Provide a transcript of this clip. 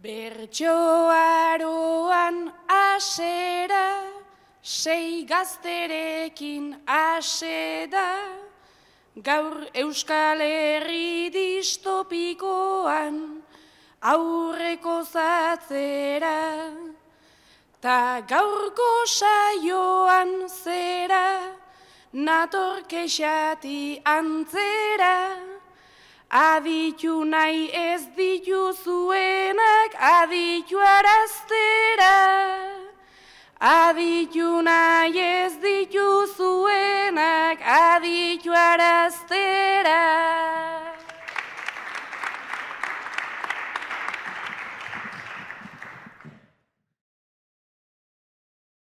Bertsoaroan asera, 6 gazterekin aseda, gaur Euskal Herri distopikoan aurreko zatzera, ta gaurko saioan zera, nator kexati antzera, aditu nahi ez dituzuenak aditu araztera, aditu nahi ez dituzuenak